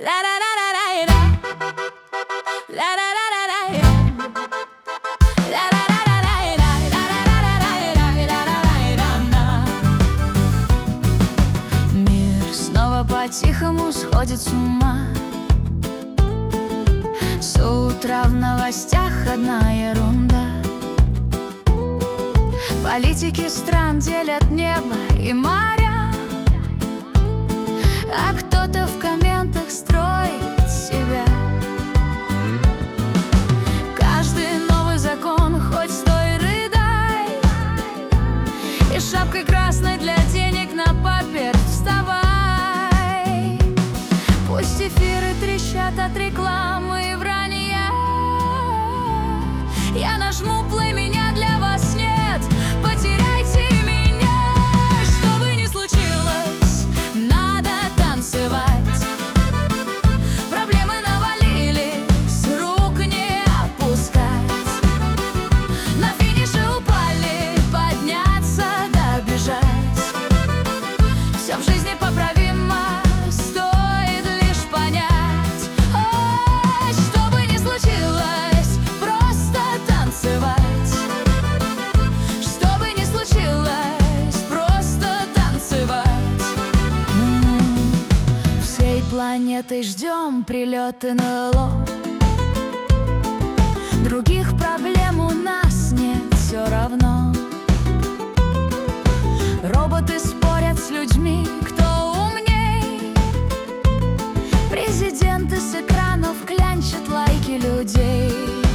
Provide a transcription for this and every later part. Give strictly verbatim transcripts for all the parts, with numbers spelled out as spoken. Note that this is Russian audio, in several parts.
Мир снова по-тихому сходит с ума. С утра в новостях одна ерунда. Политики стран делят небо и моря, а кто-то в комментах строит себя. Каждый новый закон, хоть стой, рыдай, и шапкой красной для денег на паперть вставай. Пусть эфиры трещат от рекламы и вранья, я нажму play, меня для вас нет. Потеряйте меня, что бы ни случилось, надо танцевать. Проблемы навалились, рук не опускать. На финише упали, подняться, добежать. Все в жизни поправимо, стоит лишь понять. Ой, что бы ни случилось, просто танцевать. Планетой ждем прилет эн эл о. Других проблем у нас нет, все равно. Роботы спорят с людьми, кто умней. Президенты с экранов клянчат лайки людей.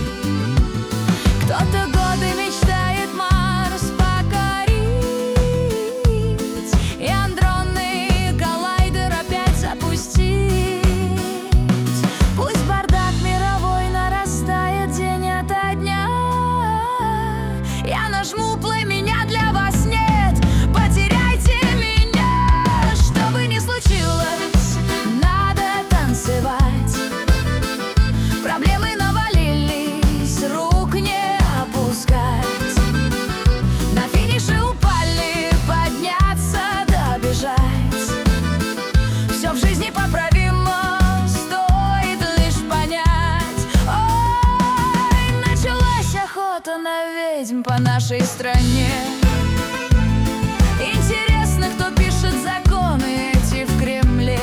Кто-то годы мечтает Марс покорить, и андронный коллайдер опять запустить. Нажму play, меня для вас нет. Потеряйте меня, что бы ни случилось, надо танцевать. Проблемы навалились, рук не опускать. На финише упали, подняться, добежать. Все в жизни поправимо, стоит лишь понять. Ой, началась охота на ведьм по нашей стране. Интересно, кто пишет законы эти в Кремле.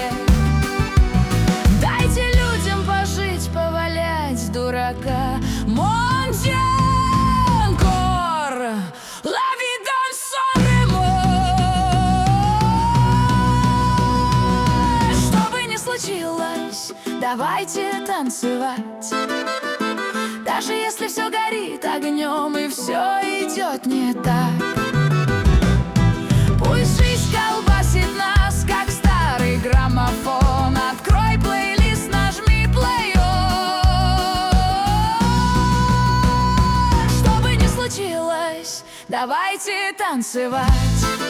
Дайте людям пожить, повалять дурака. Mon Dieu, encore la vie dans son remords. Что бы ни случилось, давайте танцевать. Даже если все горит огнем и все идет не так. Пусть жизнь колбасит нас, как старый граммофон. Открой плейлист, нажми play on. Что бы ни случилось, давайте танцевать.